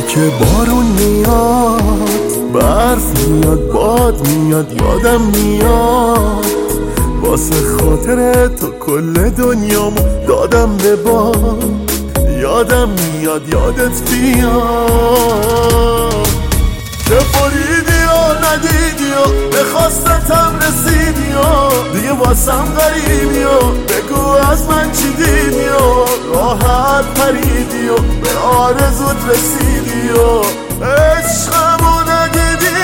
که بارون میاد، برف میاد، باد میاد، یادم میاد واسه خاطر تو کل دنیامو دادم به باد. یادم میاد یادت بیاد که بریدی و ندیدی و به خواستتم رسیدی و دیگه واسم غریبی و بگو از من چی دیدی و راحت پریدی و به آرزوت رسیدی و عشقمو ندیدی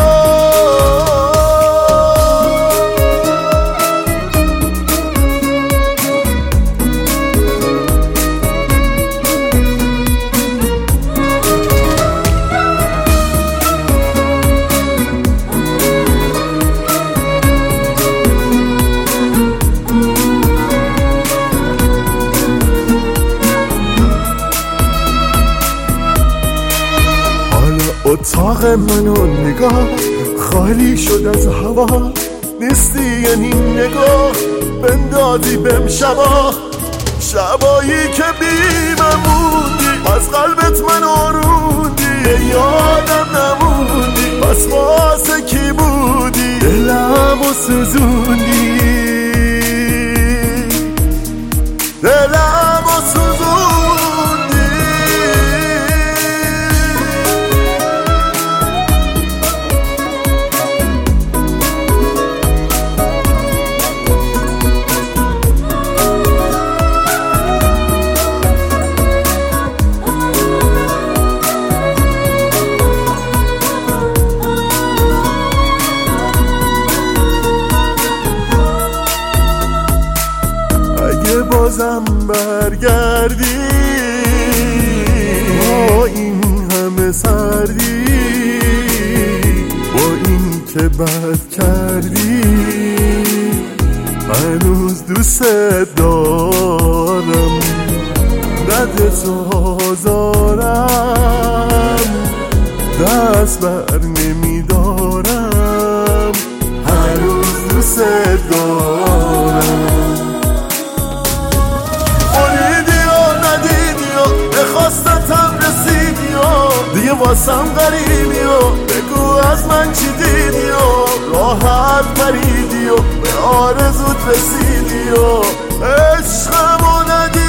اتاق منو نگاه خالی شد از هوا، نیستی یعنی نگاه بندازی بهم شبایی که بیمموندی از قلبت من آروندی، یادم نموندی پس واسه کی بودی دلمو سوزوندی، دلمو سوزوندی. بازم برگردی با این همه سردی، با این که بد کردی هنوز دوست دارم، ردتو آزارم دست بر نمیدارم، هنوز دوست دارم. خواستتم رسیدی و دیگه واسم غریبی و بگو از من چی دیدی و راحت پریدی و به آرزوت رسیدی و عشقمو ندیدی.